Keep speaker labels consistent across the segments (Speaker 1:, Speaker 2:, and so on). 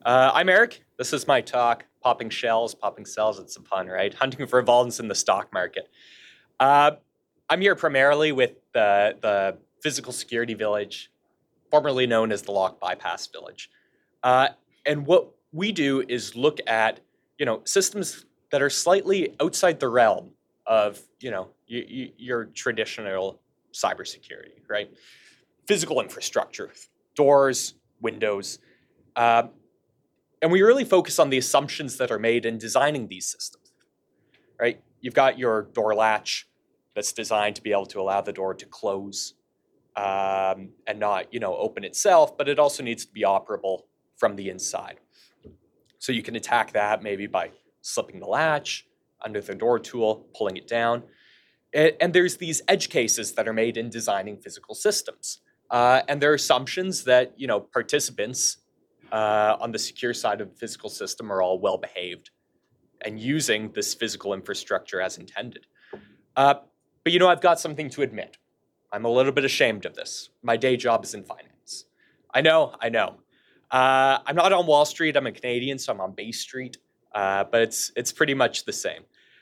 Speaker 1: I'm Eric. This is my talk, Popping Shells, Popping Cells. It's a pun, right? Hunting for volumes in the stock market. I'm here primarily with the Physical Security Village, formerly known as the Lock Bypass Village. And what we do is look at, systems that are slightly outside the realm of, your traditional cybersecurity, right? Physical infrastructure, doors, windows. And we really focus on the assumptions that are made in designing these systems, right? You've got your door latch that's designed to be able to allow the door to close and not, open itself, but it also needs to be operable from the inside. So you can attack that maybe by slipping the latch under the door tool, pulling it down. And there's these edge cases that are made in designing physical systems. And there are assumptions that, participants on the secure side of the physical system are all well behaved and using this physical infrastructure as intended. But I've got something to admit. I'm a little bit ashamed of this. My day job is in finance. I know. I'm not on Wall Street. I'm a Canadian, so I'm on Bay Street. But it's pretty much the same.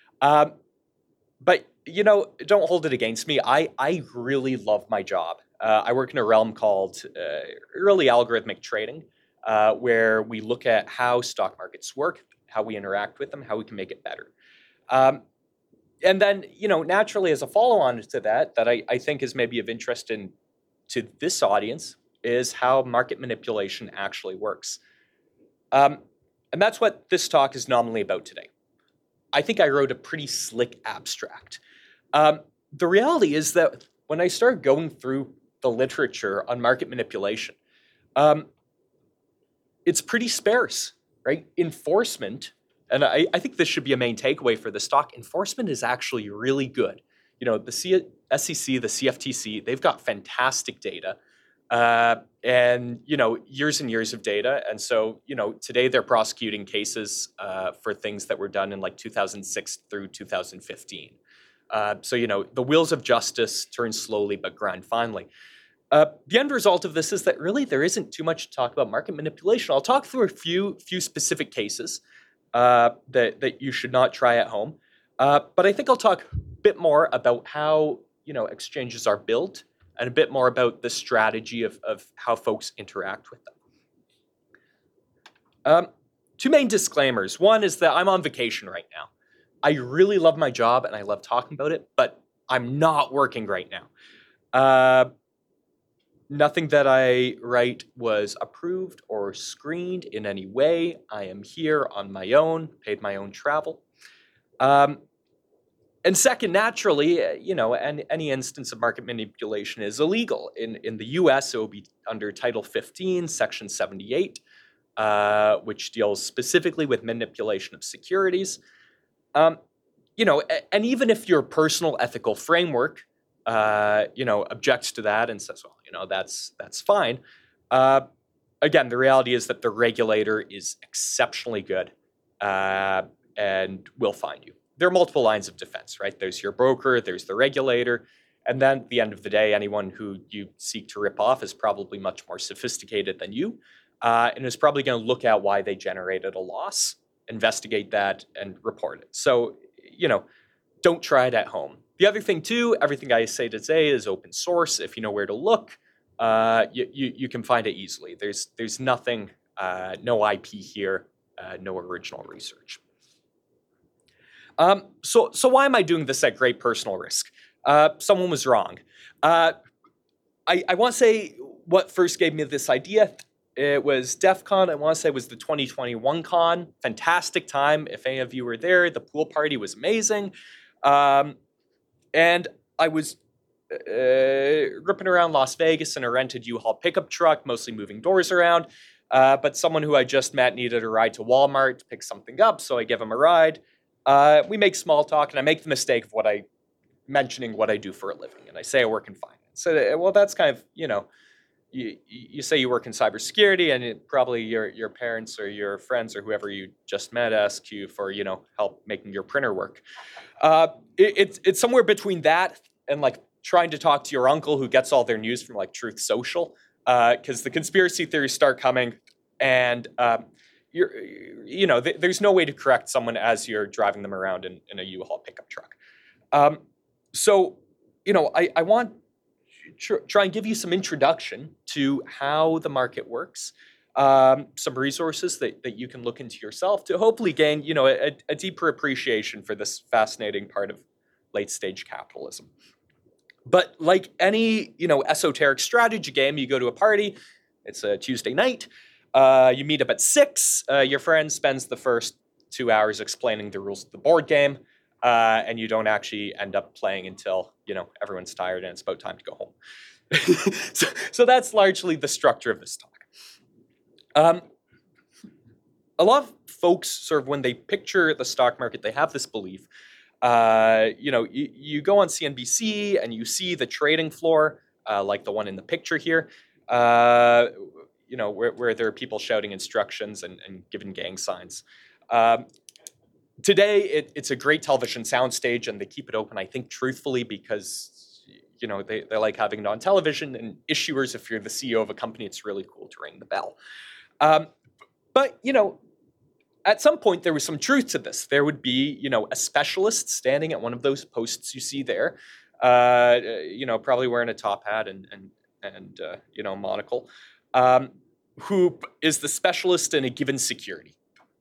Speaker 1: But don't hold it against me. I really love my job. I work in a realm called early algorithmic trading, where we look at how stock markets work, how we interact with them, how we can make it better. And then, naturally, as a follow-on to that I think is maybe of interest to this audience, is how market manipulation actually works. And that's what this talk is nominally about today. I think I wrote a pretty slick abstract. The reality is that when I started going through the literature on market manipulation, it's pretty sparse, right? Enforcement, and I think this should be a main takeaway for this talk, enforcement is actually really good. The SEC, the CFTC, they've got fantastic data and, years and years of data. And so, today they're prosecuting cases for things that were done in like 2006 through 2015. So, the wheels of justice turn slowly but grind finally. The end result of this is that really there isn't too much to talk about market manipulation. I'll talk through a few specific cases that you should not try at home. But I think I'll talk a bit more about how, exchanges are built and a bit more about the strategy of how folks interact with them. Two main disclaimers. One is that I'm on vacation right now. I really love my job and I love talking about it, but I'm not working right now. Nothing that I write was approved or screened in any way. I am here on my own, paid my own travel. And second, naturally, any instance of market manipulation is illegal. In the US, it will be under Title 15, Section 78, which deals specifically with manipulation of securities. And even if your personal ethical framework objects to that and says, well, that's fine. Again, the reality is that the regulator is exceptionally good and will find you. There are multiple lines of defense, right? There's your broker, there's the regulator, and then at the end of the day, anyone who you seek to rip off is probably much more sophisticated than you and is probably going to look at why they generated a loss, investigate that, and report it. So, don't try it at home. The other thing, too, everything I say today is open source. If you know where to look, you can find it easily. There's nothing, no IP here, no original research. So why am I doing this at great personal risk? Someone was wrong. I want to say what first gave me this idea. It was DEF CON. I want to say it was the 2021 con. Fantastic time. If any of you were there, the pool party was amazing. And I was ripping around Las Vegas in a rented U-Haul pickup truck, mostly moving doors around. But someone who I just met needed a ride to Walmart to pick something up, so I give him a ride. We make small talk, and I make the mistake of mentioning what I do for a living. And I say I work in finance. So, well, that's kind of, you say you work in cybersecurity, and probably your parents or your friends or whoever you just met ask you for, help making your printer work. It's somewhere between that and like trying to talk to your uncle who gets all their news from like Truth Social, because the conspiracy theories start coming, and there's no way to correct someone as you're driving them around in a U-Haul pickup truck. So, I want to try and give you some introduction to how the market works, some resources that you can look into yourself to hopefully gain, a deeper appreciation for this fascinating part of late-stage capitalism. But like any, esoteric strategy game, you go to a party, it's a Tuesday night, you meet up at 6, your friend spends the first 2 hours explaining the rules of the board game, and you don't actually end up playing until, everyone's tired and it's about time to go home. So that's largely the structure of this talk. A lot of folks sort of, when they picture the stock market, they have this belief. You go on CNBC and you see the trading floor, like the one in the picture here, where there are people shouting instructions and giving gang signs. Today, it's a great television soundstage, and they keep it open, I think, truthfully, because they like having it on television. And issuers, if you're the CEO of a company, it's really cool to ring the bell. But at some point, there was some truth to this. There would be, a specialist standing at one of those posts you see there, probably wearing a top hat and monocle, who is the specialist in a given security.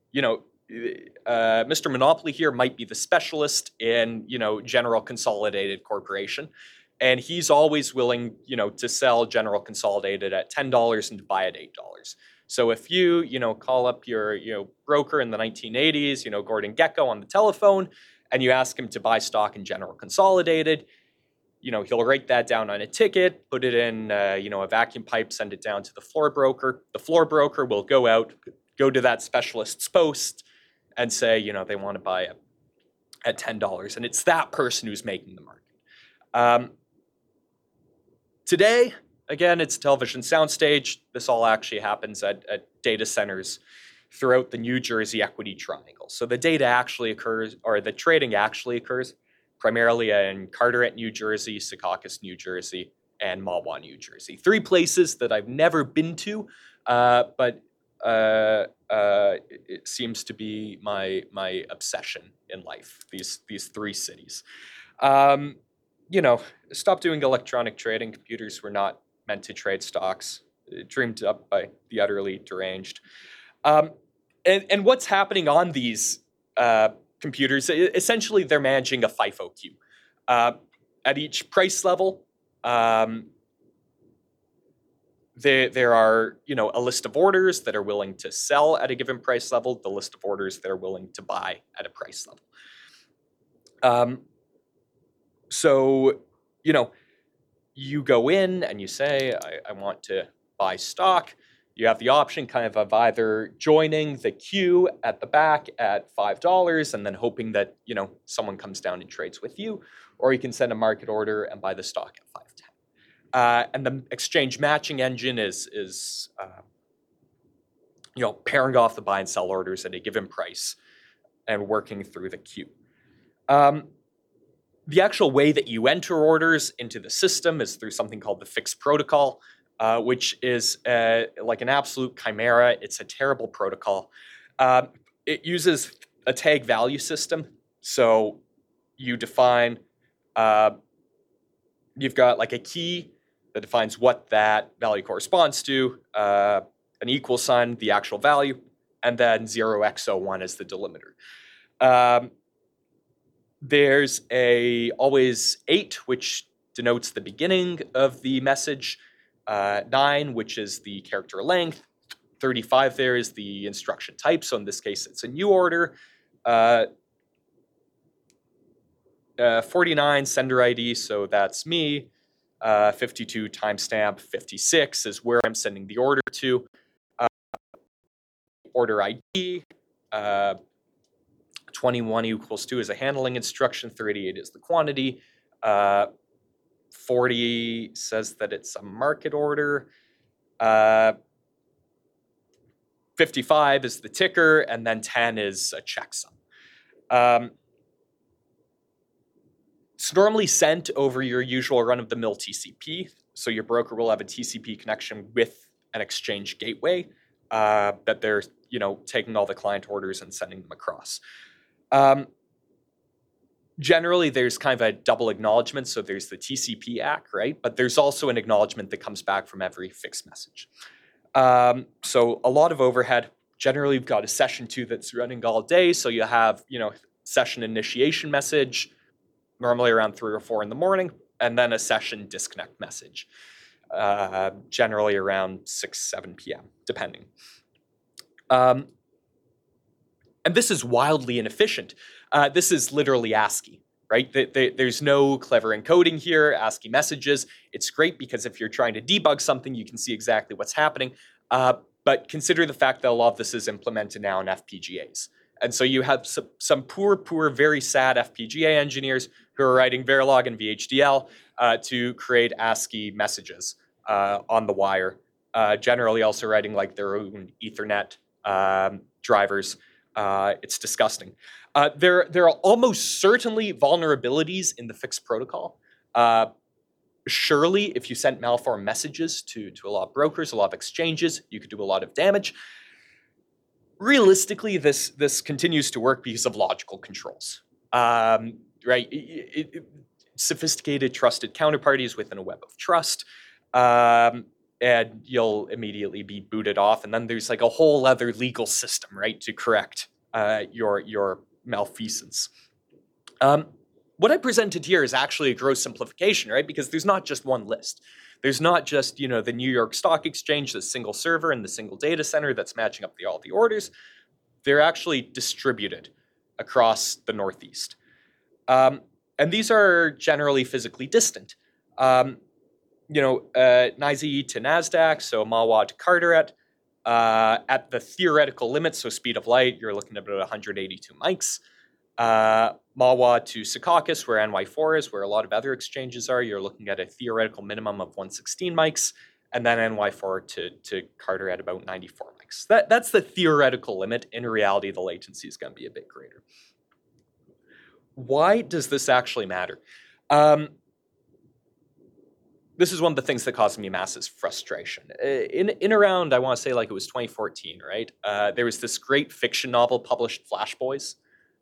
Speaker 1: Mr. Monopoly here might be the specialist in, General Consolidated Corporation. And he's always willing, to sell General Consolidated at $10 and to buy at $8. So if you, call up your, broker in the 1980s, Gordon Gekko on the telephone, and you ask him to buy stock in General Consolidated, he'll write that down on a ticket, put it in, a vacuum pipe, send it down to the floor broker. The floor broker will go to that specialist's post and say, they want to buy it at $10. And it's that person who's making the market. Today, again, it's a television soundstage. This all actually happens at data centers throughout the New Jersey Equity Triangle. So the data actually occurs, or the trading actually occurs, primarily in Carteret, New Jersey, Secaucus, New Jersey, and Mahwah, New Jersey. 3 places that I've never been to, but it seems to be my obsession in life, these 3 cities. Stop doing electronic trading. Computers were not meant to trade stocks, dreamed up by the utterly deranged. And what's happening on these computers, essentially they're managing a FIFO queue. At each price level, there are, a list of orders that are willing to sell at a given price level, the list of orders that are willing to buy at a price level. So, you go in and you say, I want to buy stock. You have the option kind of either joining the queue at the back at $5 and then hoping that, someone comes down and trades with you, or you can send a market order and buy the stock at $5.10. And the exchange matching engine is pairing off the buy and sell orders at a given price and working through the queue. The actual way that you enter orders into the system is through something called the FIX protocol, which is like an absolute chimera. It's a terrible protocol. It uses a tag value system. So you define, you've got like a key that defines what that value corresponds to, an equal sign, the actual value, and then 0x01 is the delimiter. There's always 8, which denotes the beginning of the message, 9, which is the character length, 35 there is the instruction type, so in this case it's a new order, 49 sender ID, so that's me, 52 timestamp, 56 is where I'm sending the order to, order ID, 21 equals 2 is a handling instruction, 38 is the quantity, 40 says that it's a market order, 55 is the ticker, and then 10 is a checksum. It's normally sent over your usual run-of-the-mill TCP, so your broker will have a TCP connection with an exchange gateway. that they're taking all the client orders and sending them across. Generally, there's kind of a double acknowledgement. So there's the TCP ACK, right? But there's also an acknowledgement that comes back from every fixed message. So a lot of overhead. Generally, you've got a session 2 that's running all day. So you have, session initiation message, normally around 3 or 4 in the morning, and then a session disconnect message, generally around 6, 7 p.m., depending. And this is wildly inefficient. This is literally ASCII, right? There's no clever encoding here, ASCII messages. It's great because if you're trying to debug something, you can see exactly what's happening. But consider the fact that a lot of this is implemented now in FPGAs. And so you have some poor, very sad FPGA engineers who are writing Verilog and VHDL to create ASCII messages on the wire, generally also writing like their own Ethernet drivers. It's disgusting. There are almost certainly vulnerabilities in the fixed protocol. Surely, if you sent malformed messages to a lot of brokers, a lot of exchanges, you could do a lot of damage. Realistically, this continues to work because of logical controls, right? Sophisticated, trusted counterparties within a web of trust, and you'll immediately be booted off. And then there's like a whole other legal system, right, to correct your malfeasance. What I presented here is actually a gross simplification, right? Because there's not just one list. There's not just, the New York Stock Exchange, the single server and the single data center that's matching up all the orders. They're actually distributed across the Northeast. And these are generally physically distant. NYSE to NASDAQ, so MAWA to Carteret. At the theoretical limit, so speed of light, you're looking at about 182 mics. MAWA to Secaucus, where NY4 is, where a lot of other exchanges are, you're looking at a theoretical minimum of 116 mics, and then NY4 to Carteret at about 94 mics. That's the theoretical limit. In reality, the latency is going to be a bit greater. Why does this actually matter? This is one of the things that caused me massive frustration. In around, I want to say like it was 2014, right? There was this great fiction novel published, Flash Boys,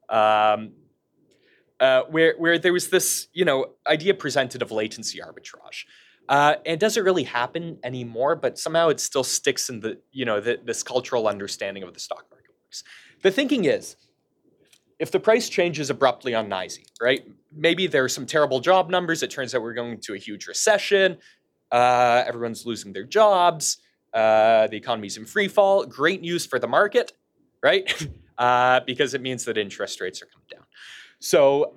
Speaker 1: where there was this, idea presented of latency arbitrage. And it doesn't really happen anymore, but somehow it still sticks in this cultural understanding of the stock market works. The thinking is, if the price changes abruptly on NYSE, right? Maybe there are some terrible job numbers. It turns out we're going into a huge recession. Everyone's losing their jobs. The economy's in free fall. Great news for the market, right? Because it means that interest rates are coming down. So,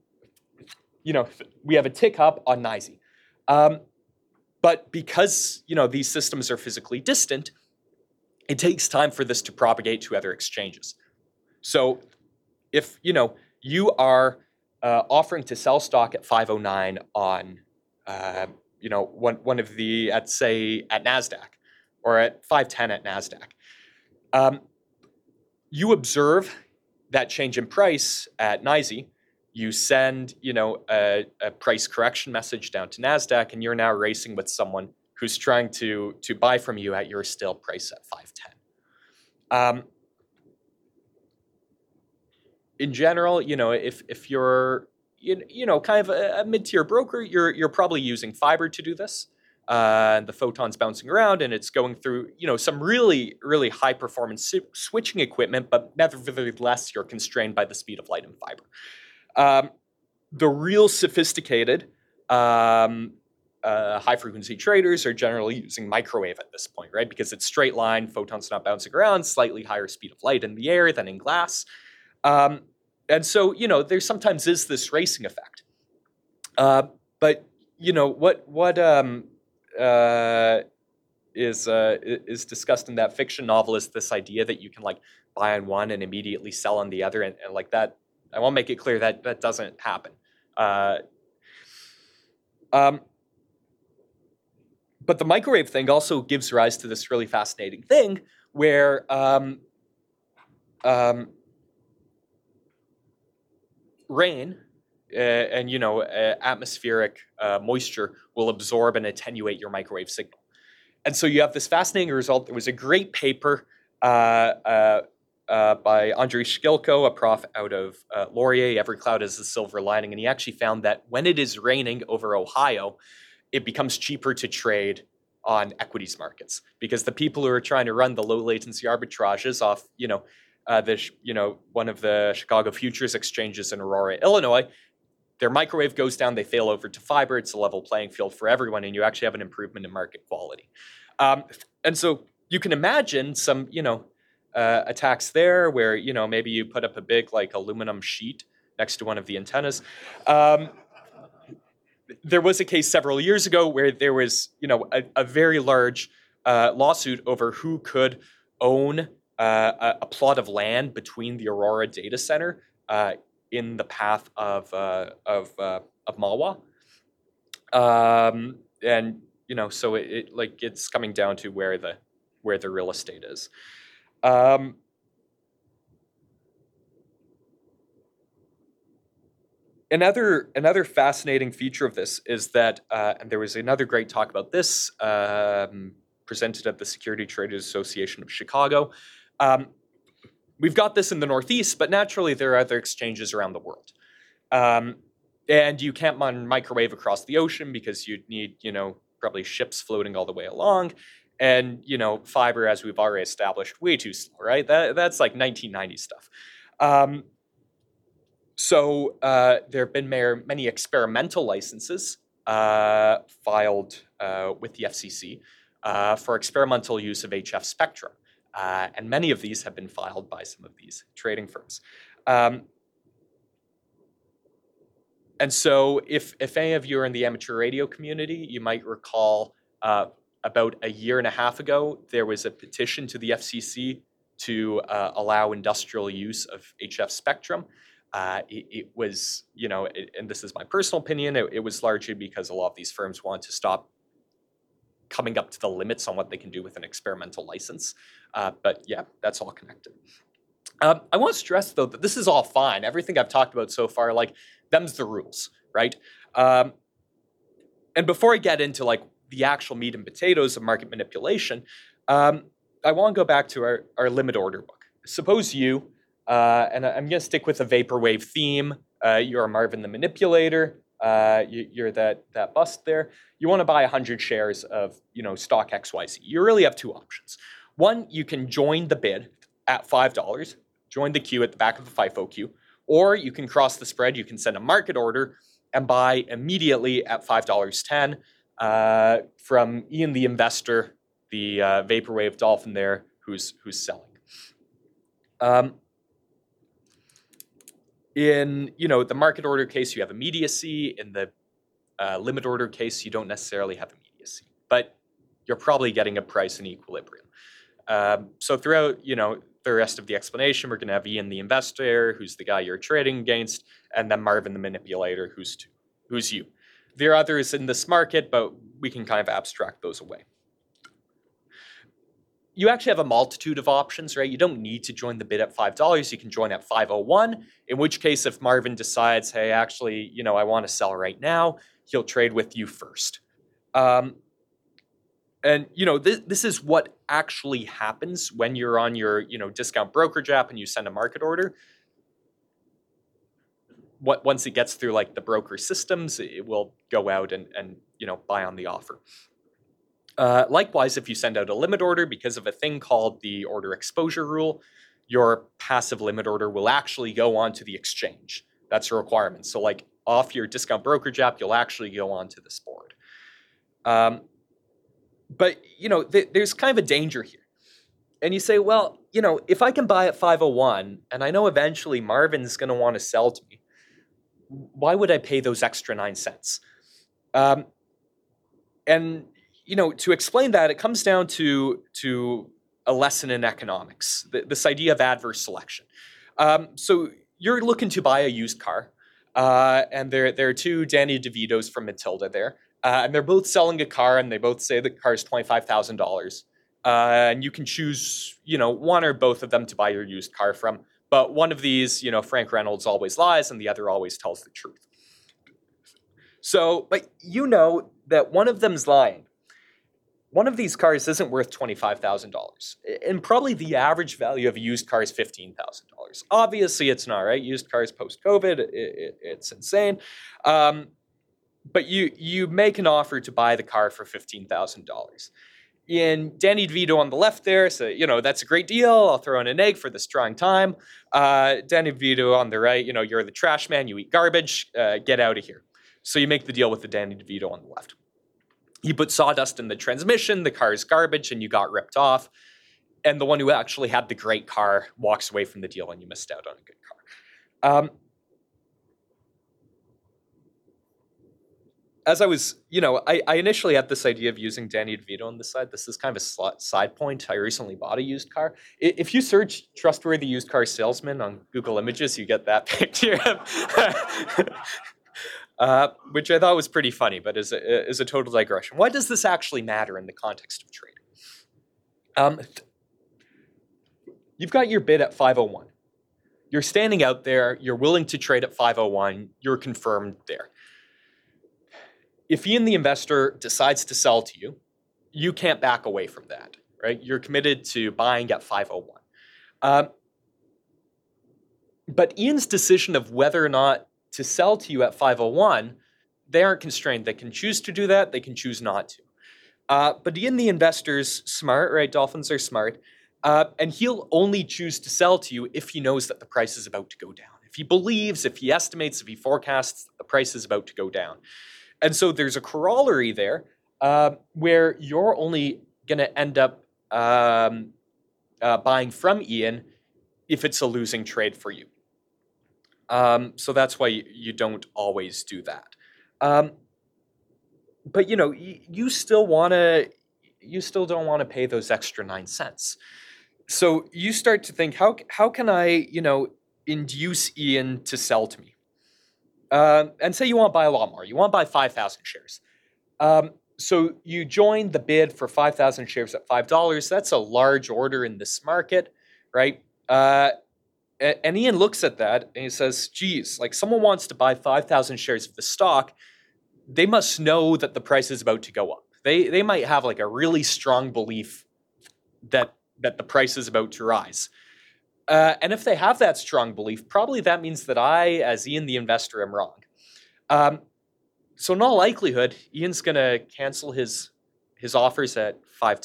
Speaker 1: we have a tick up on NYSE. But because, these systems are physically distant, it takes time for this to propagate to other exchanges. So if, you are offering to sell stock at 509 on, one of the, at NASDAQ, or at 510 at NASDAQ, you observe that change in price at NYSE, you send, a price correction message down to NASDAQ, and you're now racing with someone who's trying to buy from you at your still price at 510. In general, if you're, kind of a mid-tier broker, you're probably using fiber to do this. The photon's bouncing around, and it's going through, some really, really high-performance switching equipment, but nevertheless, you're constrained by the speed of light and fiber. The real sophisticated high-frequency traders are generally using microwave at this point, right? Because it's straight line, photons not bouncing around, slightly higher speed of light in the air than in glass. And so, there sometimes is this racing effect. But, what is discussed in that fiction novel is this idea that you can buy on one and immediately sell on the other, and like that. I want to make it clear that that doesn't happen. But the microwave thing also gives rise to this really fascinating thing where rain and atmospheric moisture will absorb and attenuate your microwave signal. And so you have this fascinating result. There was a great paper by Andrei Shkilko, a prof out of Laurier, Every Cloud Has a Silver Lining, and he actually found that when it is raining over Ohio, it becomes cheaper to trade on equities markets because the people who are trying to run the low latency arbitrages off, one of the Chicago futures exchanges in Aurora, Illinois, their microwave goes down, they fail over to fiber. It's a level playing field for everyone, and you actually have an improvement in market quality. And so you can imagine some, attacks there where, maybe you put up a big like aluminum sheet next to one of the antennas. There was a case several years ago where there was, a very large lawsuit over who could own a plot of land between the Aurora data center in the path of Mahwah, and so it's coming down to where the real estate is. Another fascinating feature of this is that, and there was another great talk about this presented at the Security Traders Association of Chicago. We've got this in the Northeast, but naturally there are other exchanges around the world. And you can't microwave across the ocean because you'd need, probably ships floating all the way along. And, fiber, as we've already established, way too slow, right? That's like 1990s stuff. So there have been many experimental licenses filed with the FCC for experimental use of HF spectrum. And many of these have been filed by some of these trading firms. And so if any of you are in the amateur radio community, you might recall about a year and a half ago, there was a petition to the FCC to allow industrial use of HF spectrum. It was, and this is my personal opinion, it was largely because a lot of these firms want to stop coming up to the limits on what they can do with an experimental license. But yeah, that's all connected. I want to stress, though, that this is all fine. Everything I've talked about so far, them's the rules, right? And before I get into, the actual meat and potatoes of market manipulation, I want to go back to our limit order book. Suppose you, and I'm going to stick with a vaporwave theme, you're Marvin the manipulator, you're that bust there. You want to buy 100 shares of, stock XYZ. You really have two options. One, you can join the bid at $5, join the queue at the back of the FIFO queue, or you can cross the spread. You can send a market order and buy immediately at $5.10 from Ian the investor, the vaporwave dolphin there, who's selling. In the market order case, you have immediacy. In the limit order case, you don't necessarily have immediacy, but you're probably getting a price in equilibrium. So throughout the rest of the explanation, we're going to have Ian the investor, who's the guy you're trading against, and then Marvin the manipulator, who's you. There are others in this market, but we can kind of abstract those away. You actually have a multitude of options, right? You don't need to join the bid at $5. You can join at $5.01, in which case if Marvin decides, hey, actually, I want to sell right now, he'll trade with you first. And, this is what actually happens when you're on your, discount brokerage app and you send a market order. Once it gets through the broker systems, it will go out and buy on the offer. Likewise, if you send out a limit order, because of a thing called the order exposure rule, your passive limit order will actually go onto the exchange. That's a requirement. So off your discount brokerage app, you'll actually go onto this board. But, there's kind of a danger here. And you say, well, if I can buy at $5.01 and I know eventually Marvin's going to want to sell to me, why would I pay those extra 9 cents? And, to explain that, it comes down to a lesson in economics, this idea of adverse selection. So you're looking to buy a used car, and there are two Danny DeVitos from Matilda there. And they're both selling a car, and they both say the car is $25,000. And you can choose, one or both of them to buy your used car from. But one of these, Frank Reynolds always lies, and the other always tells the truth. So, but that one of them's lying. one of these cars isn't worth $25,000, and probably the average value of a used car is $15,000. Obviously, it's not, right? Used cars post-COVID, it's insane. But you make an offer to buy the car for $15,000. And Danny DeVito on the left there, so, that's a great deal. I'll throw in an egg for the strong time. Danny DeVito on the right, you're the trash man, you eat garbage, get out of here. So you make the deal with the Danny DeVito on the left. You put sawdust in the transmission, the car is garbage, and you got ripped off. And the one who actually had the great car walks away from the deal, and you missed out on a good car. As I was, I initially had this idea of using Danny DeVito on this side. This is kind of a side point. I recently bought a used car. If you search trustworthy used car salesman on Google Images, you get that picture. Which I thought was pretty funny, but is a total digression. Why does this actually matter in the context of trading? You've got your bid at 501. You're standing out there. You're willing to trade at 501. You're confirmed there. If Ian, the investor, decides to sell to you, you can't back away from that, right? You're committed to buying at 501. But Ian's decision of whether or not to sell to you at 501, they aren't constrained. They can choose to do that. They can choose not to. But Ian, the investor's smart, right? Dolphins are smart. And he'll only choose to sell to you if he knows that the price is about to go down. If he believes, if he estimates, if he forecasts that the price is about to go down. And so there's a corollary there where you're only going to end up buying from Ian if it's a losing trade for you. So that's why you don't always do that. But you still don't want to pay those extra 9 cents. So you start to think, how can I induce Ian to sell to me? And say you want to buy a lot more. You want to buy 5,000 shares. So you join the bid for 5,000 shares at $5. That's a large order in this market, right? And Ian looks at that and he says, geez, like someone wants to buy 5,000 shares of the stock. They must know that the price is about to go up. They might have like a really strong belief that the price is about to rise. And if they have that strong belief, probably that means that I, as Ian the investor, am wrong. So in all likelihood, Ian's going to cancel his offers at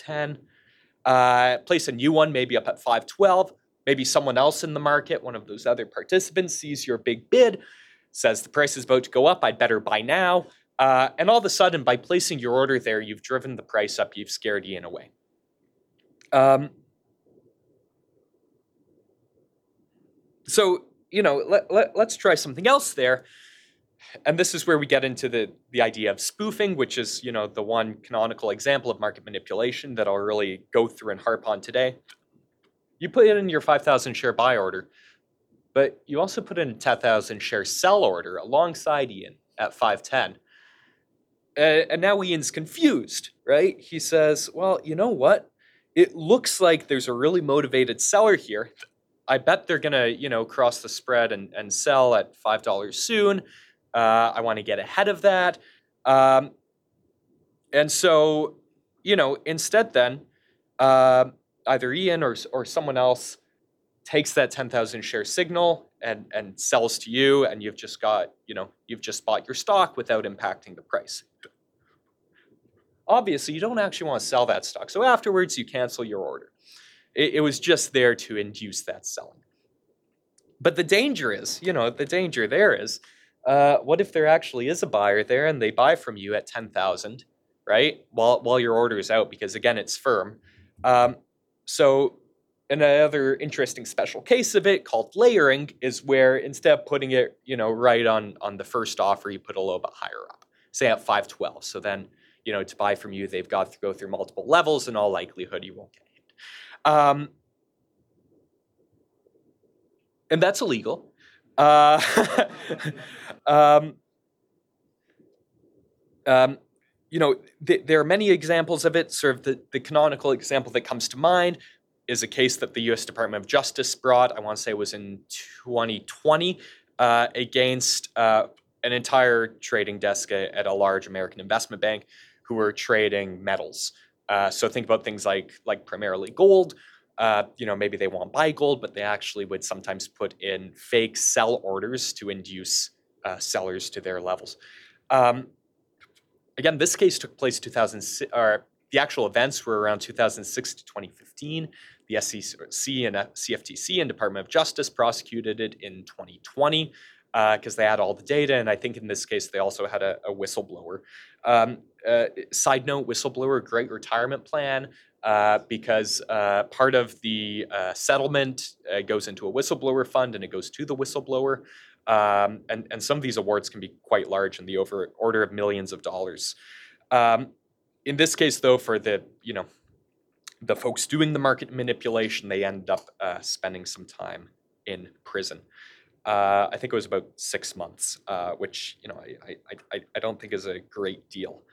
Speaker 1: 510, place a new one maybe up at 512. Maybe someone else in the market, one of those other participants, sees your big bid, says the price is about to go up, I'd better buy now. And all of a sudden, by placing your order there, you've driven the price up, you've scared Ian away. So, let's try something else there. And this is where we get into the idea of spoofing, which is, the one canonical example of market manipulation that I'll really go through and harp on today. You put in your 5,000 share buy order, but you also put in a 10,000 share sell order alongside Ian at 510. And now Ian's confused, right? He says, well, you know what? It looks like there's a really motivated seller here. I bet they're going to, cross the spread and sell at $5 soon. I want to get ahead of that. And so, instead then, either Ian or someone else takes that 10,000 share signal and sells to you, and you've just got, you've just bought your stock without impacting the price. Obviously, you don't actually want to sell that stock. So afterwards, you cancel your order. It was just there to induce that selling. But the danger is, what if there actually is a buyer there and they buy from you at 10,000, right? While your order is out, because again, it's firm. So another interesting special case of it called layering is where instead of putting it, right on the first offer, you put a little bit higher up, say at 512. So then, to buy from you, they've got to go through multiple levels. In all likelihood, you won't get hit. And that's illegal. There are many examples of it. Sort of the canonical example that comes to mind is a case that the U.S. Department of Justice brought, I want to say it was in 2020, against an entire trading desk at a large American investment bank who were trading metals. So think about things like primarily gold. Maybe they won't buy gold, but they actually would sometimes put in fake sell orders to induce sellers to their levels. Again, this case took place 2006, or the actual events were around 2006 to 2015. The SEC and CFTC and Department of Justice prosecuted it in 2020 because they had all the data. And I think in this case, they also had a whistleblower. Side note, whistleblower, great retirement plan because part of the settlement goes into a whistleblower fund and it goes to the whistleblower. And some of these awards can be quite large in the order of millions of dollars. In this case, though, for the folks doing the market manipulation, they end up spending some time in prison. I think it was about 6 months, which I don't think is a great deal.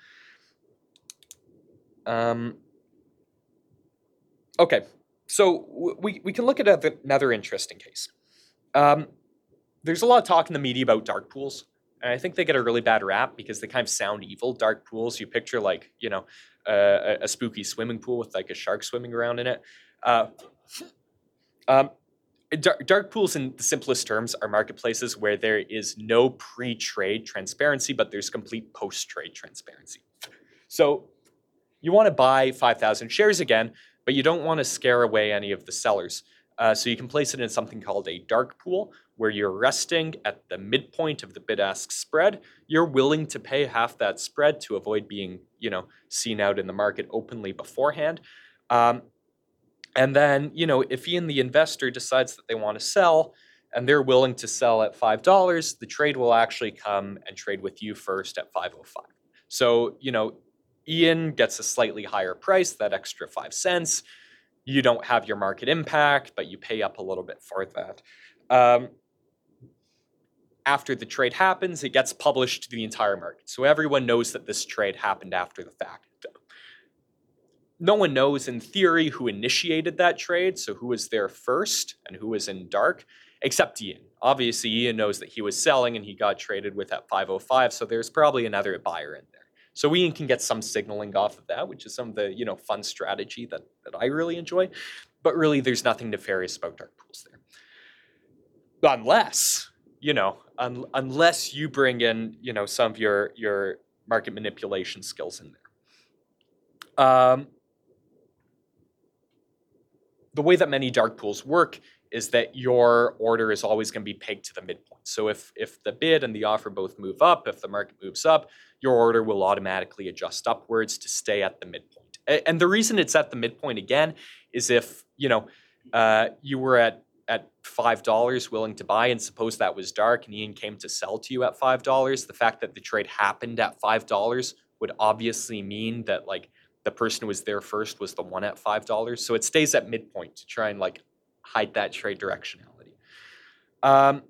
Speaker 1: Okay, so we can look at another interesting case. There's a lot of talk in the media about dark pools, and I think they get a really bad rap because they kind of sound evil. Dark pools, you picture like, a spooky swimming pool with like a shark swimming around in it. Dark pools, in the simplest terms, are marketplaces where there is no pre-trade transparency, but there's complete post-trade transparency. So you want to buy 5,000 shares again, but you don't want to scare away any of the sellers. So you can place it in something called a dark pool, where you're resting at the midpoint of the bid-ask spread. You're willing to pay half that spread to avoid being, seen out in the market openly beforehand. And then, if Ian, the investor, decides that they want to sell and they're willing to sell at $5, the trade will actually come and trade with you first at $5.05. So, Ian gets a slightly higher price, that extra 5 cents. You don't have your market impact, but you pay up a little bit for that. After the trade happens, it gets published to the entire market. So everyone knows that this trade happened after the fact. No one knows in theory who initiated that trade, so who was there first and who was in dark, except Ian. Obviously, Ian knows that he was selling and he got traded with at 5.05, so there's probably another buyer in there. So Ian can get some signaling off of that, which is some of the fun strategy that I really enjoy. But really, there's nothing nefarious about dark pools there. Unless, unless you bring in, some of your market manipulation skills in there. The way that many dark pools work is that your order is always going to be pegged to the midpoint. So if the bid and the offer both move up, if the market moves up, your order will automatically adjust upwards to stay at the midpoint. And the reason it's at the midpoint, again, is if you were at $5 willing to buy, and suppose that was dark and Ian came to sell to you at $5, the fact that the trade happened at $5 would obviously mean that the person who was there first was the one at $5. So it stays at midpoint to try and hide that trade directionality. But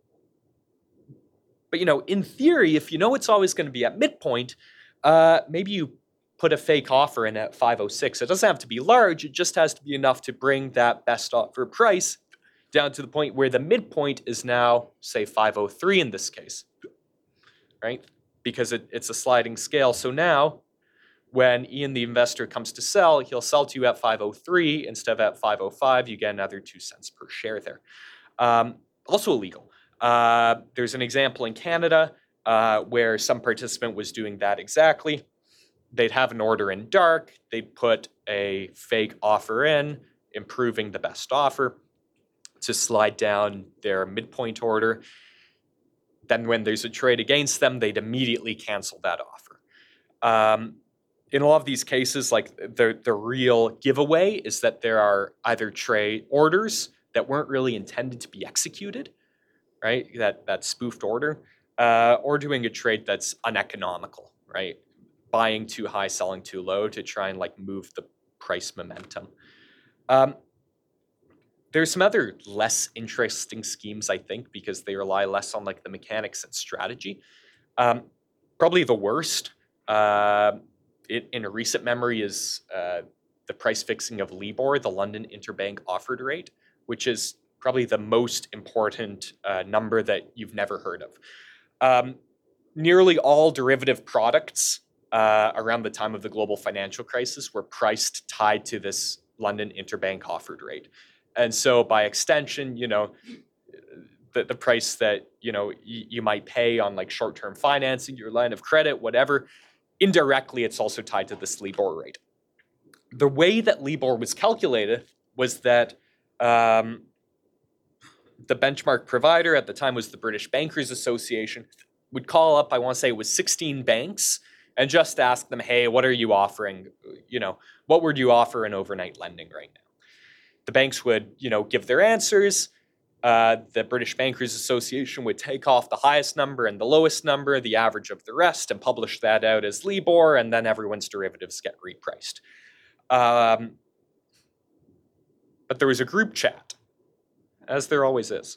Speaker 1: in theory, if it's always going to be at midpoint, maybe you put a fake offer in at 5.06. It doesn't have to be large. It just has to be enough to bring that best offer price down to the point where the midpoint is now, say, 5.03 in this case, right? Because it's a sliding scale. So now, when Ian, the investor, comes to sell, he'll sell to you at 5.03 instead of at 5.05. You get another 2 cents per share there. Also illegal. There's an example in Canada where some participant was doing that exactly. They'd have an order in dark. They'd put a fake offer in, improving the best offer to slide down their midpoint order. Then when there's a trade against them, they'd immediately cancel that offer. In a lot of these cases, the real giveaway is that there are either trade orders that weren't really intended to be executed, right? That spoofed order, or doing a trade that's uneconomical, right? Buying too high, selling too low to try and move the price momentum. There's some other less interesting schemes, I think, because they rely less on the mechanics and strategy. Probably the worst in a recent memory is the price fixing of LIBOR, the London Interbank Offered Rate, which is probably the most important number that you've never heard of. Nearly all derivative products around the time of the global financial crisis were priced tied to this London interbank offered rate. And so by extension, the price that, you might pay on like short-term financing, your line of credit, whatever, indirectly, it's also tied to this LIBOR rate. The way that LIBOR was calculated was that the benchmark provider at the time was the British Bankers Association, would call up, I want to say it was 16 banks, and just ask them, hey, what are you offering? What would you offer in overnight lending right now? The banks would, give their answers. The British Bankers Association would take off the highest number and the lowest number, the average of the rest, and publish that out as LIBOR, and then everyone's derivatives get repriced. But there was a group chat, as there always is.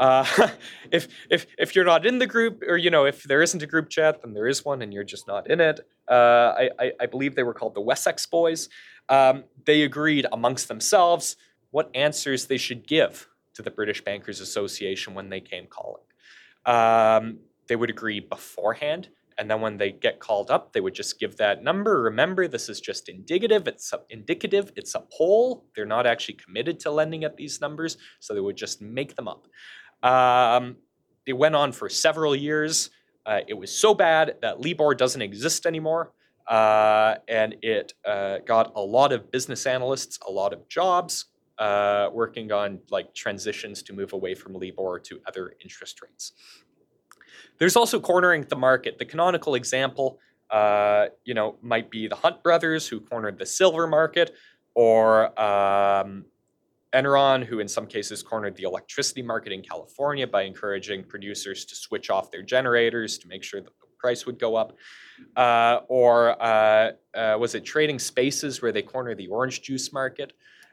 Speaker 1: If you're not in the group, or if there isn't a group chat, then there is one, and you're just not in it. I believe they were called the Wessex Boys. They agreed amongst themselves what answers they should give to the British Bankers Association when they came calling. They would agree beforehand, and then when they get called up, they would just give that number. Remember, this is just indicative. It's a poll. They're not actually committed to lending at these numbers, so they would just make them up. It went on for several years. It was so bad that LIBOR doesn't exist anymore, and it got a lot of business analysts a lot of jobs working on like transitions to move away from LIBOR to other interest rates. There's also cornering the market. The canonical example, might be the Hunt brothers, who cornered the silver market, or Enron, who in some cases cornered the electricity market in California by encouraging producers to switch off their generators to make sure that the price would go up. Or was it Trading Spaces, where they cornered the orange juice market?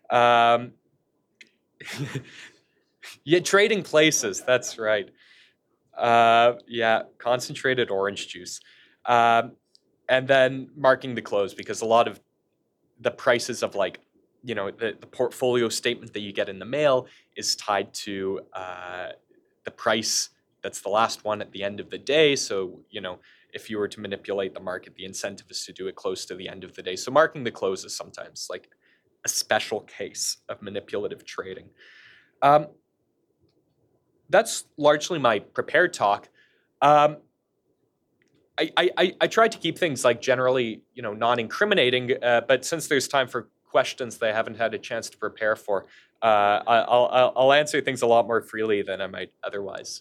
Speaker 1: Yeah, Trading Places, that's right. Concentrated orange juice. And then marking the close, because a lot of the prices of the portfolio statement that you get in the mail is tied to the price that's the last one at the end of the day. So, if you were to manipulate the market, the incentive is to do it close to the end of the day. So marking the close is sometimes like a special case of manipulative trading. That's largely my prepared talk. I tried to keep things like generally, non-incriminating, but since there's time for questions that I haven't had a chance to prepare for, I'll answer things a lot more freely than I might otherwise.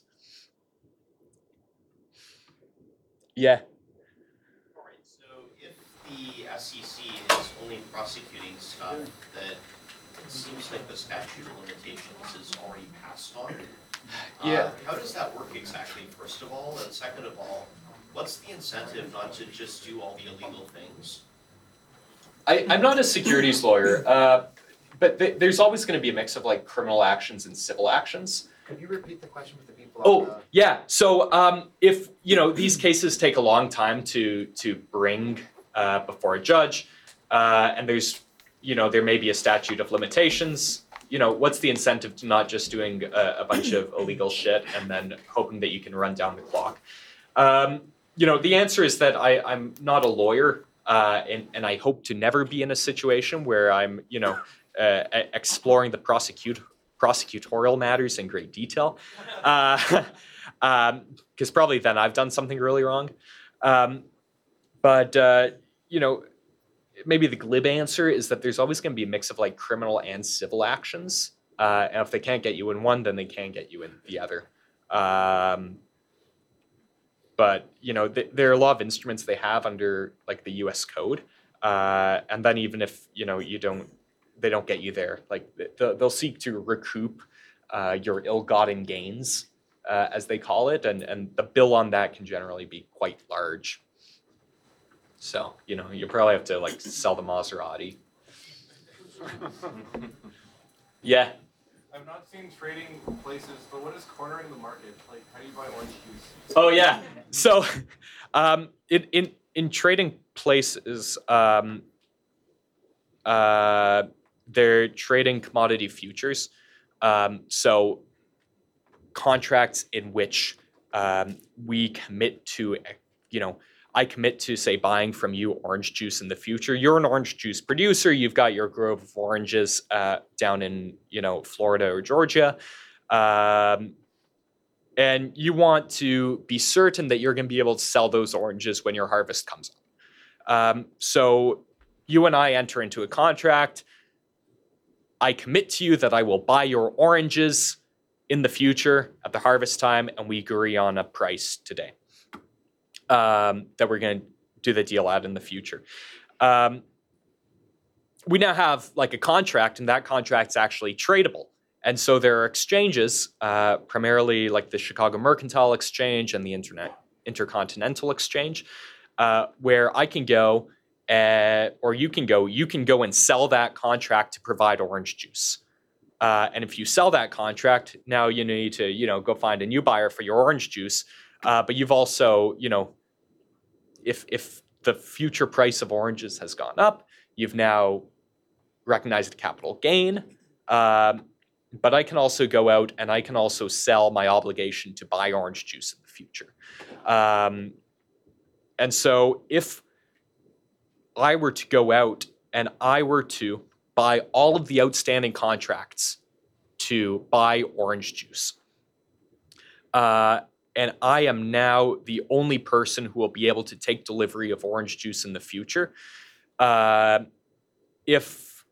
Speaker 1: Yeah.
Speaker 2: All right. So if the SEC is only prosecuting stuff that it seems like the statute of limitations is already passed on, how does that work exactly, first of all? And second of all, what's the incentive not to just do all the illegal things?
Speaker 1: I'm not a securities lawyer, but there's always going to be a mix of like criminal actions and civil actions.
Speaker 3: Could you repeat the question with the people?
Speaker 1: Yeah. So if these cases take a long time to bring before a judge, and there's there may be a statute of limitations. What's the incentive to not just doing a bunch of illegal shit and then hoping that you can run down the clock? The answer is that I'm not a lawyer, and I hope to never be in a situation where I'm exploring the prosecutorial matters in great detail, because probably then I've done something really wrong. But maybe the glib answer is that there's always going to be a mix of like criminal and civil actions. And if they can't get you in one, then they can get you in the other. But there are a lot of instruments they have under like the U.S. code, and then even if they don't get you there, like they'll seek to recoup your ill-gotten gains, as they call it, and the bill on that can generally be quite large. So you probably have to like sell the Maserati. Yeah.
Speaker 4: I've not seen Trading Places, but what is cornering the market? Like, how do you buy orange juice?
Speaker 1: Oh yeah. So, in Trading Places, they're trading commodity futures. So contracts in which we commit to, I commit to, say, buying from you orange juice in the future. You're an orange juice producer. You've got your grove of oranges down in, Florida or Georgia. And you want to be certain that you're going to be able to sell those oranges when your harvest comes up. So you and I enter into a contract. I commit to you that I will buy your oranges in the future at the harvest time, and we agree on a price today that we're going to do the deal at in the future. We now have like a contract, and that contract's actually tradable. And so there are exchanges, primarily like the Chicago Mercantile Exchange and the Intercontinental Exchange, where I can go, or you can go and sell that contract to provide orange juice. And if you sell that contract, now you need to, go find a new buyer for your orange juice. But you've also, if the future price of oranges has gone up, you've now recognized a capital gain. But I can also go out and I can also sell my obligation to buy orange juice in the future. And so if I were to go out and I were to buy all of the outstanding contracts to buy orange juice, and I am now the only person who will be able to take delivery of orange juice in the future, if,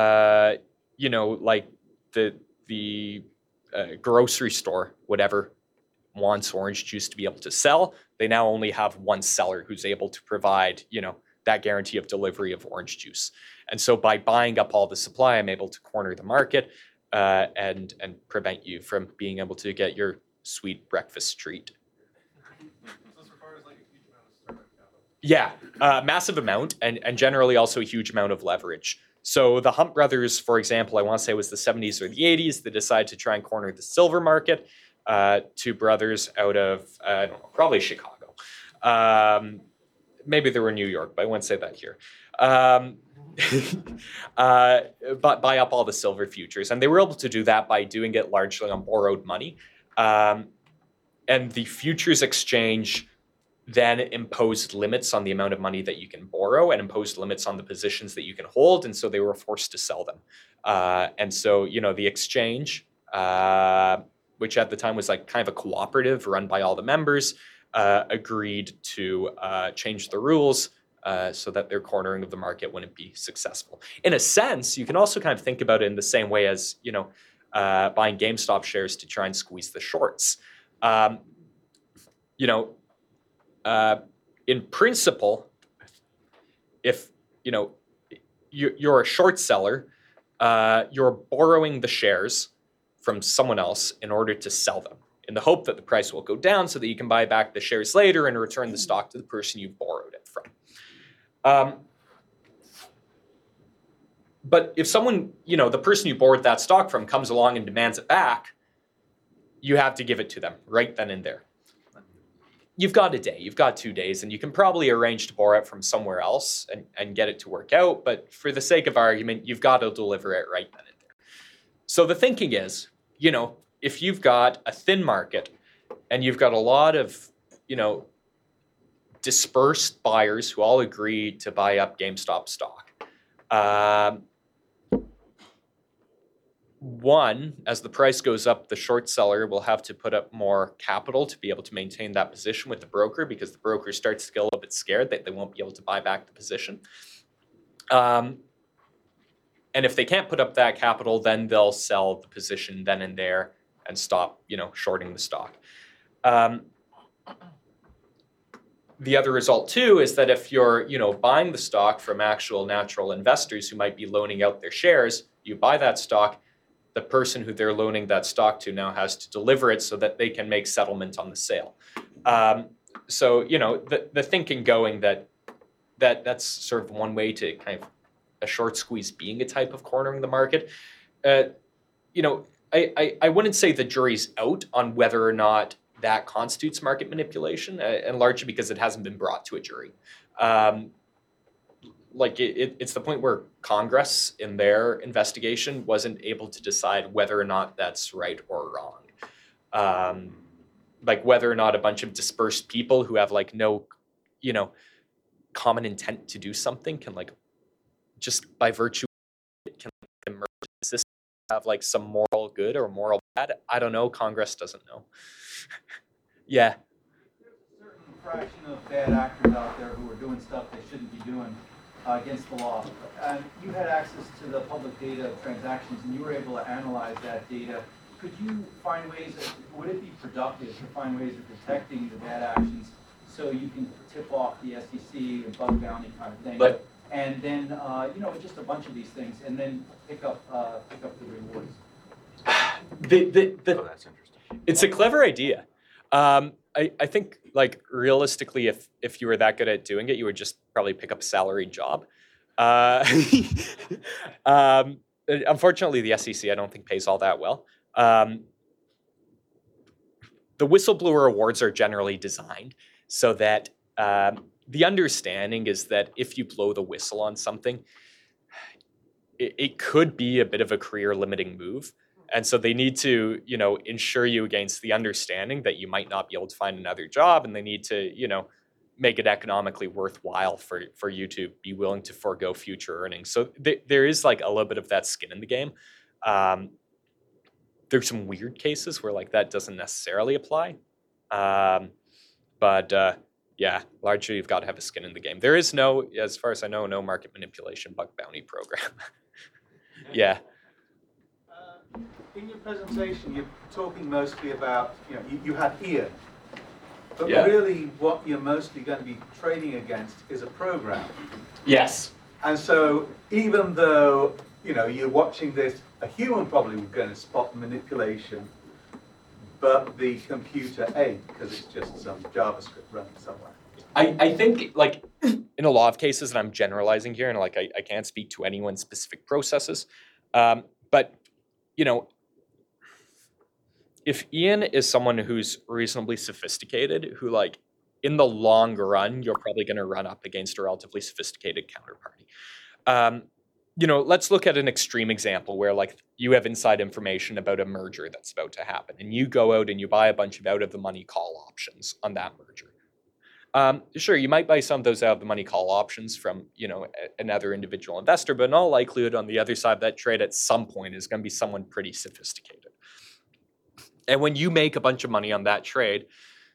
Speaker 1: like the grocery store, whatever, wants orange juice to be able to sell, they now only have one seller who's able to provide, that guarantee of delivery of orange juice. And so by buying up all the supply, I'm able to corner the market and prevent you from being able to get your sweet breakfast treat.
Speaker 4: So this requires like a huge amount of startup capital.
Speaker 1: Yeah, massive amount, and generally also a huge amount of leverage. So the Hunt brothers, for example, I want to say it was the 70s or the 80s, they decided to try and corner the silver market. Two brothers out of, I don't know, probably Chicago. Maybe they were in New York, but I wouldn't say that here. But buy up all the silver futures. And they were able to do that by doing it largely on borrowed money. And the futures exchange then imposed limits on the amount of money that you can borrow and imposed limits on the positions that you can hold. And so they were forced to sell them. And so, the exchange, which at the time was like kind of a cooperative run by all the members, agreed to change the rules so that their cornering of the market wouldn't be successful. In a sense, you can also kind of think about it in the same way as, buying GameStop shares to try and squeeze the shorts. In principle, if, you're a short seller, you're borrowing the shares from someone else in order to sell them in the hope that the price will go down so that you can buy back the shares later and return the stock to the person you've borrowed it from. But if someone, the person you borrowed that stock from comes along and demands it back, you have to give it to them right then and there. You've got a day, you've got 2 days, and you can probably arrange to borrow it from somewhere else and get it to work out. But for the sake of argument, you've got to deliver it right then and there. So the thinking is, if you've got a thin market and you've got a lot of, dispersed buyers who all agree to buy up GameStop stock, one, as the price goes up, the short seller will have to put up more capital to be able to maintain that position with the broker, because the broker starts to get a little bit scared that they won't be able to buy back the position. And if they can't put up that capital, then they'll sell the position then and there and stop, shorting the stock. The other result too is that if you're, buying the stock from actual natural investors who might be loaning out their shares, you buy that stock, the person who they're loaning that stock to now has to deliver it so that they can make settlement on the sale. So, the thinking going that's sort of one way to kind of a short squeeze being a type of cornering the market. I wouldn't say the jury's out on whether or not that constitutes market manipulation, and largely because it hasn't been brought to a jury. It's the point where Congress, in their investigation, wasn't able to decide whether or not that's right or wrong. Whether or not a bunch of dispersed people who have no common intent to do something can just by virtue it can emerge in the system have some moral good or moral bad. I don't know. Congress doesn't know. Yeah.
Speaker 5: There's a certain fraction of bad actors out there who are doing stuff they shouldn't be doing against the law. And you had access to the public data of transactions, and you were able to analyze that data. Could you find ways, would it be productive to find ways of detecting the bad actions so you can tip off the SEC and bug bounty kind of thing? And then, just a bunch of these things, and then pick up the rewards.
Speaker 6: That's interesting.
Speaker 1: It's a clever idea. I think realistically, if you were that good at doing it, you would just probably pick up a salaried job. Unfortunately, the SEC I don't think pays all that well. The whistleblower awards are generally designed so that the understanding is that if you blow the whistle on something, it could be a bit of a career-limiting move. And so they need to, insure you against the understanding that you might not be able to find another job, and they need to, make it economically worthwhile for you to be willing to forego future earnings. So there is a little bit of that skin in the game. There's some weird cases where that doesn't necessarily apply. But largely you've got to have a skin in the game. There is no, as far as I know, no market manipulation bug bounty program. Yeah.
Speaker 5: In your presentation, you're talking mostly about, you had Ian, but
Speaker 1: Yeah.
Speaker 5: really what you're mostly going to be trading against is a program.
Speaker 1: Yes.
Speaker 5: And so even though, you're watching this, a human probably was going to spot manipulation, but the computer ain't, because it's just some JavaScript running somewhere.
Speaker 1: I think in a lot of cases, and I'm generalizing here, and I can't speak to anyone's specific processes, but if Ian is someone who's reasonably sophisticated, who in the long run, you're probably going to run up against a relatively sophisticated counterparty. Let's look at an extreme example where you have inside information about a merger that's about to happen, and you go out and you buy a bunch of out-of-the-money call options on that merger. Sure, you might buy some of those out-of-the-money call options from another individual investor, but in all likelihood, on the other side of that trade, at some point, is going to be someone pretty sophisticated. And when you make a bunch of money on that trade,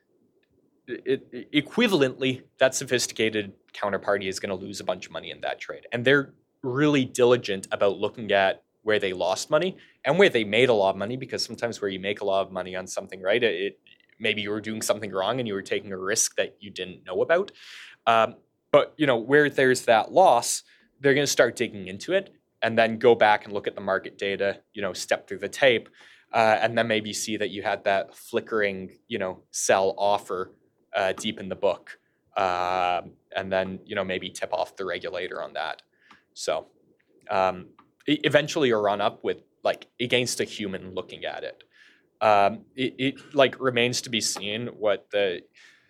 Speaker 1: equivalently, that sophisticated counterparty is going to lose a bunch of money in that trade. And they're really diligent about looking at where they lost money and where they made a lot of money, because sometimes where you make a lot of money on something, right, maybe you were doing something wrong and you were taking a risk that you didn't know about. But where there's that loss, they're going to start digging into it and then go back and look at the market data, step through the tape, and then maybe see that you had that flickering, sell offer deep in the book, and then maybe tip off the regulator on that. So eventually you'll run up with against a human looking at it. It remains to be seen what the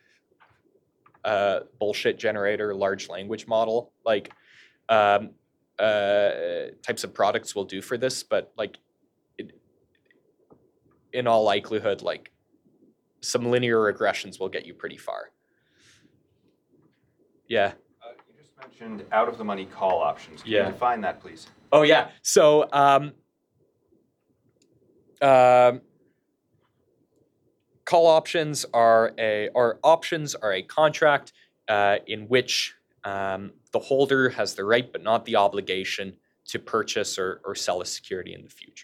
Speaker 1: bullshit generator large language model types of products will do for this, but in all likelihood, some linear regressions will get you pretty far. Yeah.
Speaker 6: You just mentioned out-of-the-money call options. Can you define that, please?
Speaker 1: Oh, yeah. So call options are options are a contract in which the holder has the right but not the obligation to purchase or sell a security in the future.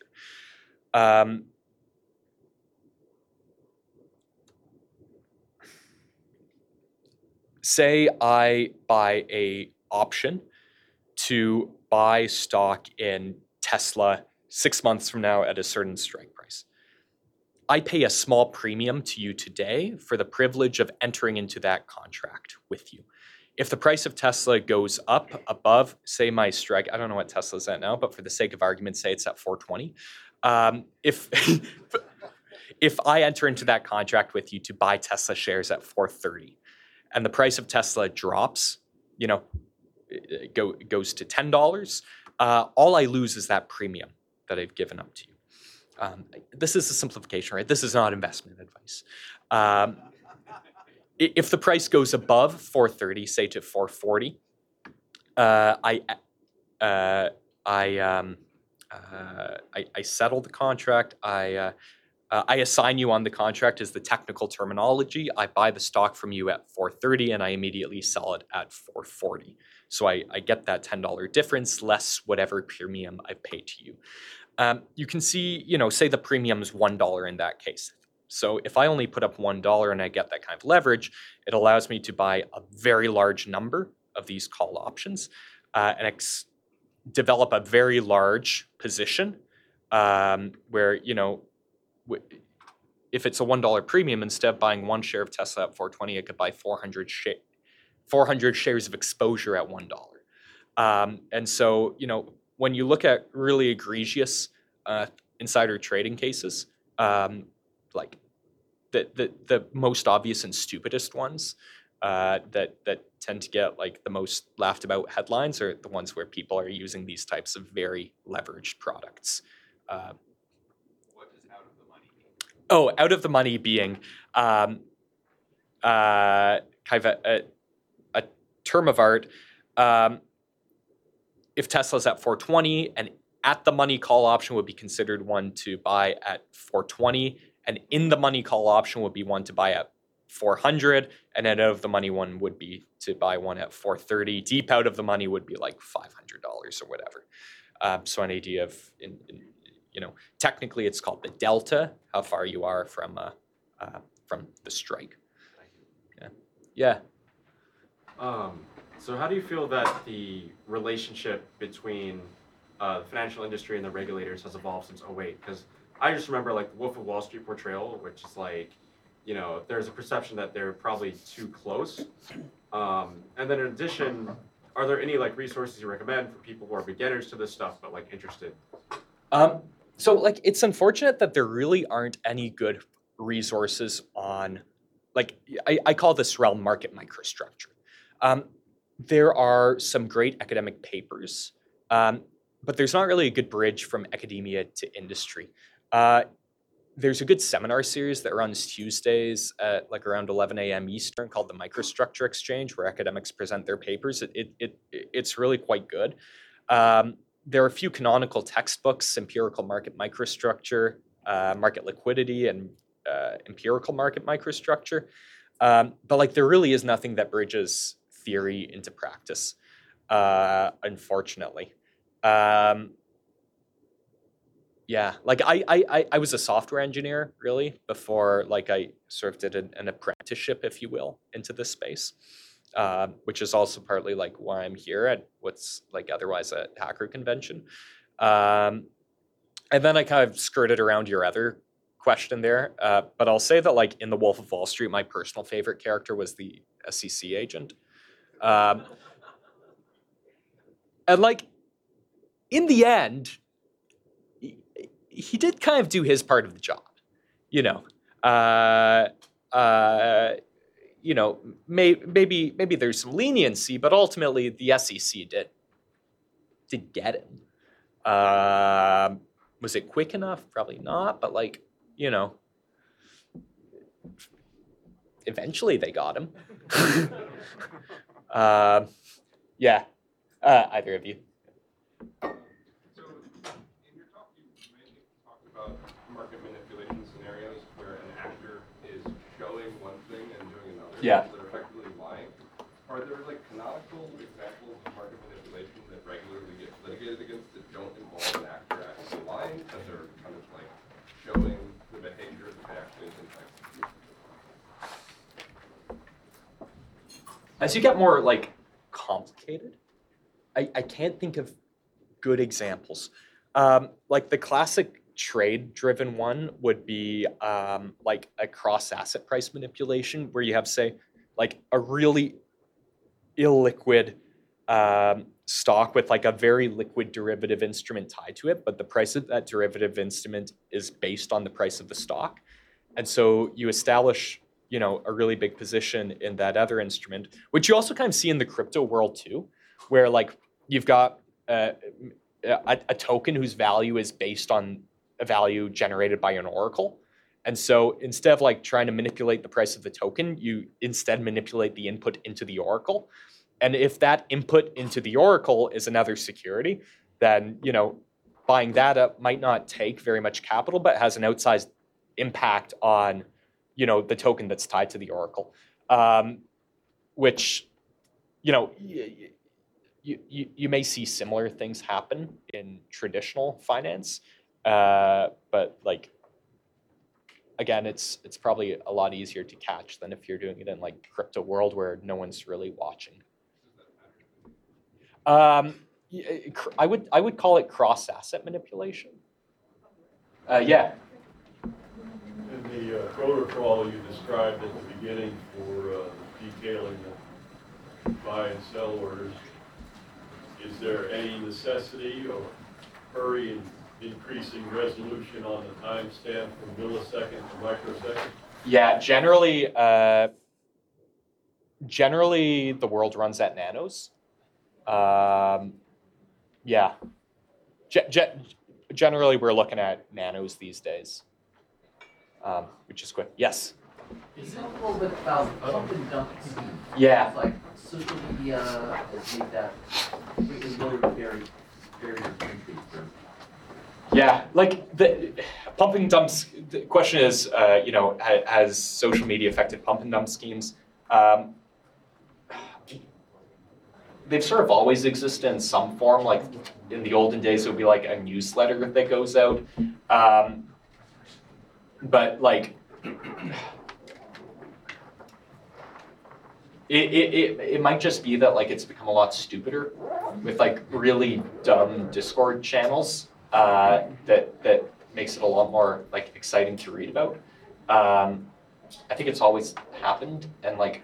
Speaker 1: Say I buy a option to buy stock in Tesla 6 months from now at a certain strike price. I pay a small premium to you today for the privilege of entering into that contract with you. If the price of Tesla goes up above, say my strike, I don't know what Tesla's at now, but for the sake of argument, say it's at 420. If I enter into that contract with you to buy Tesla shares at 430, and the price of Tesla drops, it goes to $10, all I lose is that premium that I've given up to you. This is a simplification, right? This is not investment advice. if the price goes above 430, say to 440, I settle the contract. I assign you on the contract is the technical terminology. I buy the stock from you at 430 and I immediately sell it at 440. So I get that $10 difference less whatever premium I pay to you. You can see, say the premium is $1 in that case. So if I only put up $1 and I get that kind of leverage, it allows me to buy a very large number of these call options and develop a very large position where, if it's a $1 premium, instead of buying one share of Tesla at 420, I could buy 400 shares of exposure at $1. And so, when you look at really egregious insider trading cases, like the most obvious and stupidest ones that tend to get like the most laughed about headlines are the ones where people are using these types of very leveraged products.
Speaker 6: What does out of the money mean?
Speaker 1: Oh, out of the money being kind of a term of art. If Tesla's at 420, and at the money call option would be considered one to buy at 420, and in the money call option would be one to buy at 400, and then out of the money one would be to buy one at 430. Deep out of the money would be like $500 or whatever. So an idea of, technically it's called the delta, how far you are from the strike. Yeah.
Speaker 7: So how do you feel that the relationship between the financial industry and the regulators has evolved since 2008? Because I just remember like the Wolf of Wall Street portrayal, which is like, there's a perception that they're probably too close. And then in addition, are there any like resources you recommend for people who are beginners to this stuff but like interested?
Speaker 1: So like it's unfortunate that there really aren't any good resources on, like I call this realm market microstructure. There are some great academic papers, but there's not really a good bridge from academia to industry. There's a good seminar series that runs Tuesdays at like around 11 a.m. Eastern called the Microstructure Exchange, where academics present their papers. It's really quite good. There are a few canonical textbooks: Empirical Market Microstructure, Market Liquidity, and Empirical Market Microstructure. But like there really is nothing that bridges theory into practice, unfortunately. Yeah, like I was a software engineer really before like I sort of did an apprenticeship, if you will, into this space, which is also partly like why I'm here at what's like otherwise a hacker convention. And then I kind of skirted around your other question there, but I'll say that like in The Wolf of Wall Street, my personal favorite character was the SEC agent. And like in the end, he did kind of do his part of the job, maybe there's some leniency, but ultimately the SEC did get him. Was it quick enough? Probably not, but like, eventually they got him. Yeah, either of you.
Speaker 4: So in your talk, you mainly talked about market manipulation scenarios where an actor is showing one thing and doing another.
Speaker 1: Yeah.
Speaker 4: They're effectively lying. Are there like canonical examples of market manipulation that regularly get litigated against that don't involve an actor actually lying, but they're kind of like showing the behavior that they actually intend to execute?
Speaker 1: As you get more like complicated, I can't think of good examples. Like the classic trade-driven one would be like a cross-asset price manipulation, where you have, say, like a really illiquid stock with like a very liquid derivative instrument tied to it, but the price of that derivative instrument is based on the price of the stock. And so you establish, a really big position in that other instrument, which you also kind of see in the crypto world too, where like you've got a token whose value is based on a value generated by an oracle. And so instead of like trying to manipulate the price of the token, you instead manipulate the input into the oracle. And if that input into the oracle is another security, then, you know, buying that up might not take very much capital, but has an outsized impact on, you know, the token that's tied to the oracle, which, you know, you may see similar things happen in traditional finance, but like, again, it's probably a lot easier to catch than if you're doing it in like crypto world where no one's really watching. I would call it cross asset manipulation. Yeah.
Speaker 8: In the protocol you described at the beginning for detailing the buy and sell orders, is there any necessity or hurry in increasing resolution on the timestamp from millisecond to microsecond?
Speaker 1: Yeah, generally the world runs at nanos. Yeah. Generally, we're looking at nanos these days, which is quick. Yes?
Speaker 9: Is it a little bit about pump and dump schemes?
Speaker 1: Yeah.
Speaker 9: Like social media has made that really very, very entry.
Speaker 1: Yeah, like the pump and dumps. The question is, you know, has social media affected pump and dump schemes? They've sort of always existed in some form. Like in the olden days, it would be like a newsletter that goes out. But like, it might just be that like it's become a lot stupider with like really dumb Discord channels that makes it a lot more like exciting to read about. I think it's always happened, and like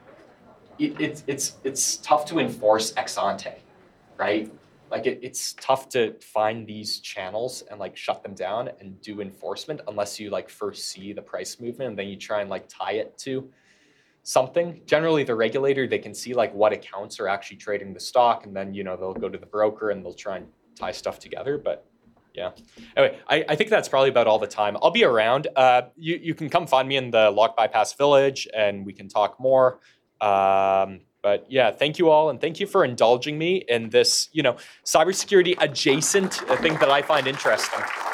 Speaker 1: it's tough to enforce ex ante, right? Like it's tough to find these channels and like shut them down and do enforcement unless you like first see the price movement and then you try and like tie it to something. Generally, the regulator, they can see like what accounts are actually trading the stock, and then, you know, they'll go to the broker and they'll try and tie stuff together. But yeah. Anyway, I think that's probably about all the time. I'll be around. You can come find me in the Lock Bypass Village and we can talk more. But yeah, thank you all, and thank you for indulging me in this, you know, cybersecurity adjacent thing that I find interesting.